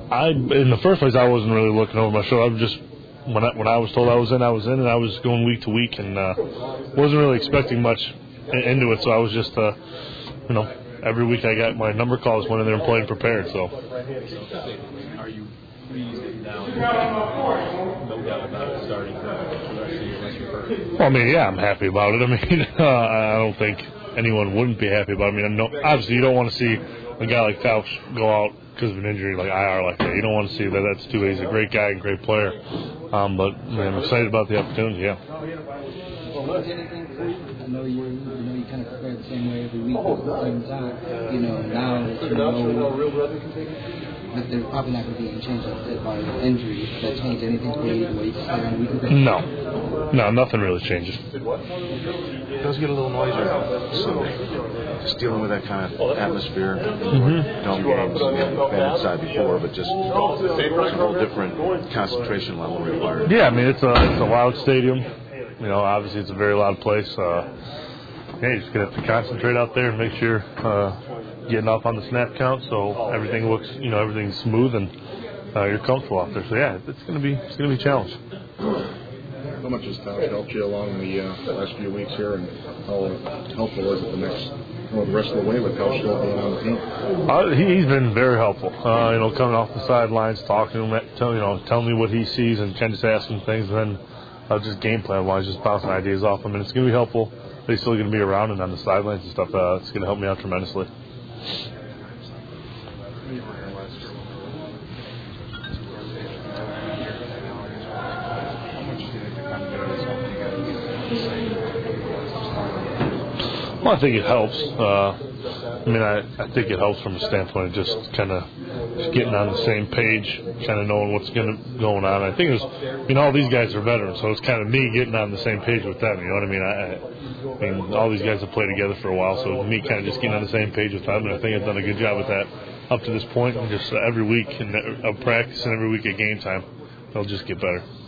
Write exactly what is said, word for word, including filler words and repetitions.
I in the first place I wasn't really looking over my shoulder. I was just when I, when I was told I was in, I was in, and I was going week to week, and uh, wasn't really expecting much into it. So I was just, uh, you know, every week I got my number calls, went in there and played prepared. So. Are you pleased now? No doubt about it starting the rest of the year unless you're hurt. Well, I mean, yeah, I'm happy about it. I mean, uh, I don't think anyone wouldn't be happy about it. I mean, no, obviously you don't want to see a guy like Fouch go out because of an injury like I R like that. You don't want to see that. That's too easy. He's a great guy and great player. Um, but I mean, I'm excited about the opportunity. Yeah. Well, was anything for you? I know you, you know, you kind of prepare the same way every week at the same time. You know, now that you know that there's probably not going to be any changes as far as injury. Does that change anything for you? The way you play on a weekly basis? No, no, nothing really changes. It does get a little noisier Sunday. Just dealing with that kind of atmosphere. Mm-hmm. Dome games, we've been inside before, but just it's a whole different concentration level required. Yeah, I mean, it's a it's a loud stadium. You know, obviously it's a very loud place. Uh, yeah, you're just going to have to concentrate out there and make sure uh, getting off on the snap count so everything looks, you know, everything's smooth and uh, you're comfortable out there. So, yeah, it's going to be it's going to be a challenge. How much has Fouch helped you along the uh, last few weeks here, and how helpful is it the next, well, the rest of the way with Fouch still being on the team? Uh, he, he's been very helpful. Uh, you know, coming off the sidelines, talking to him, tell, you know, telling me what he sees and kind of just asking things, and then uh, just game plan wise, just bouncing ideas off him. And it's going to be helpful. But he's still going to be around and on the sidelines and stuff. Uh, it's going to help me out tremendously. Well, I think it helps. Uh, I mean, I, I think it helps from a standpoint of just kind of just getting on the same page, kind of knowing what's gonna, going on. I think it was, you know, all these guys are veterans, so it's kind of me getting on the same page with them. You know what I mean? I, I mean, all these guys have played together for a while, so me kind of just getting on the same page with them, and I think I've done a good job with that up to this point. And just uh, every week and uh, practice and every week at game time, they'll just get better.